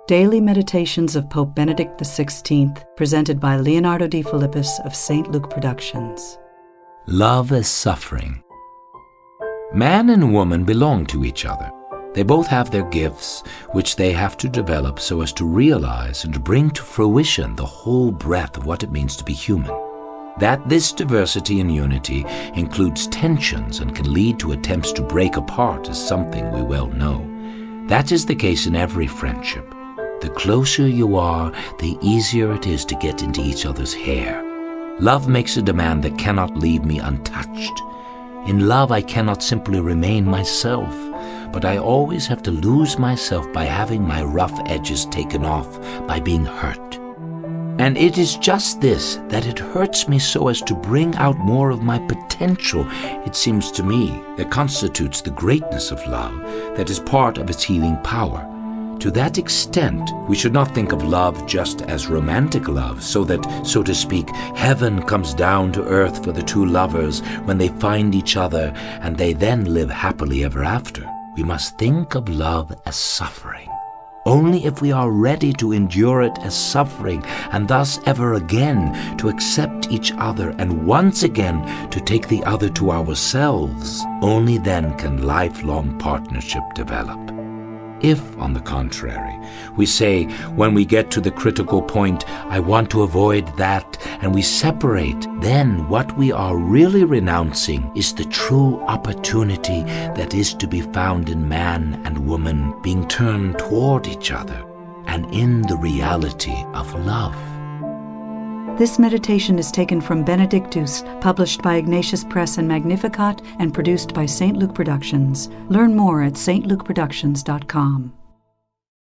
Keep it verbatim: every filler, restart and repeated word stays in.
Daily Meditations of Pope Benedict the sixteenth, presented by Leonardo de Philippis of Saint Luke Productions. Love as suffering. Man and woman belong to each other. They both have their gifts, which they have to develop so as to realize and to bring to fruition the whole breadth of what it means to be human. That this diversity and unity includes tensions and can lead to attempts to break apart is something we well know. That is the case in every friendship. The closer you are, the easier it is to get into each other's hair. Love makes a demand that cannot leave me untouched. In love, I cannot simply remain myself, but I always have to lose myself by having my rough edges taken off, by being hurt. And it is just this, that it hurts me so as to bring out more of my potential, it seems to me, that constitutes the greatness of love, that is part of its healing power. To that extent, we should not think of love just as romantic love, so that, so to speak, heaven comes down to earth for the two lovers when they find each other and they then live happily ever after. We must think of love as suffering. Only if we are ready to endure it as suffering and thus ever again to accept each other and once again to take the other to ourselves, only then can lifelong partnership develop. If, on the contrary, we say, when we get to the critical point, I want to avoid that, and we separate, then what we are really renouncing is the true opportunity that is to be found in man and woman being turned toward each other and in the reality of love. This meditation is taken from Benedictus, published by Ignatius Press and Magnificat, and produced by Saint Luke Productions. Learn more at s t luke productions dot com.